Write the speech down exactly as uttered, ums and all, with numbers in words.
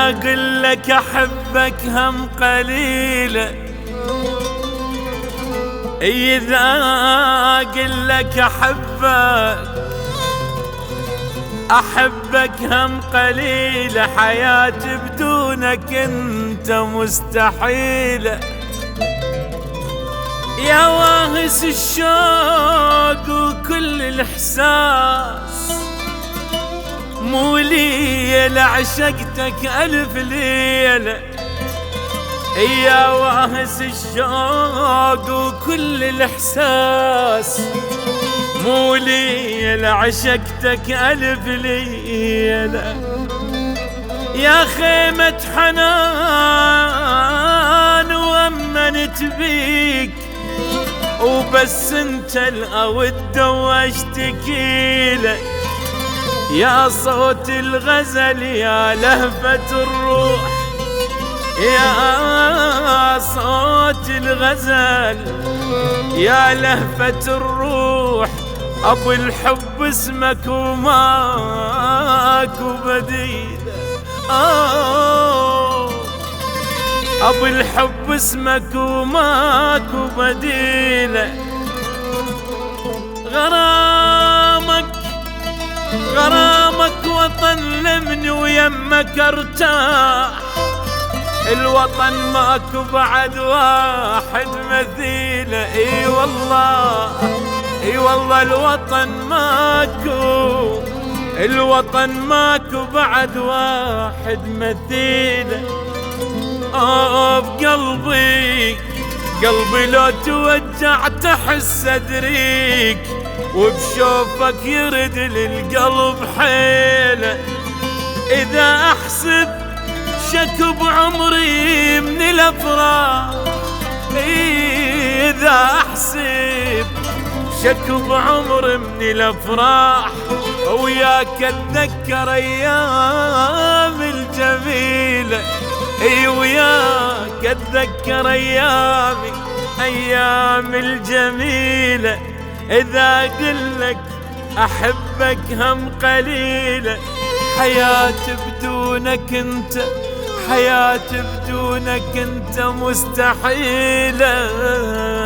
اقول لك احبك هم قليله، اذا اقول لك احبك احبك هم قليله، حياتي بدونك انت مستحيله. يا واهس الشوق وكل الاحساس، مو ليلة عشقتك ألف ليلة. يا واهس الشوق وكل الإحساس، مو ليلة عشقتك ألف ليلة. يا خيمة حنان وأمنت بيك، وبس انت الأود واشتكيلك. يا صوت الغزل يا لهفة الروح، يا صوت الغزل يا لهفة الروح. أبو الحب اسمك وماكو بديل، آه أبو الحب اسمك وماكو بديل. غرامك غرامك وطن لمني ويمك ارتاح، الوطن ماكو بعد واحد مثيله. اي والله اي والله الوطن ماكو، الوطن ماكو بعد واحد مثيله. اه بقلبي قلبي لو توجع تحس ادريك، وبشوفك يرد للقلب حيله. اذا احسب شكب عمري من الافراح، اذا احسب شكب عمري من الافراح، وياك اتذكر ايام الجميله. اي وياك اتذكر ايامي ايام الجميله. اذا قلك احبك هم قليله، حياتي بدونك انت حياتي بدونك انت مستحيله.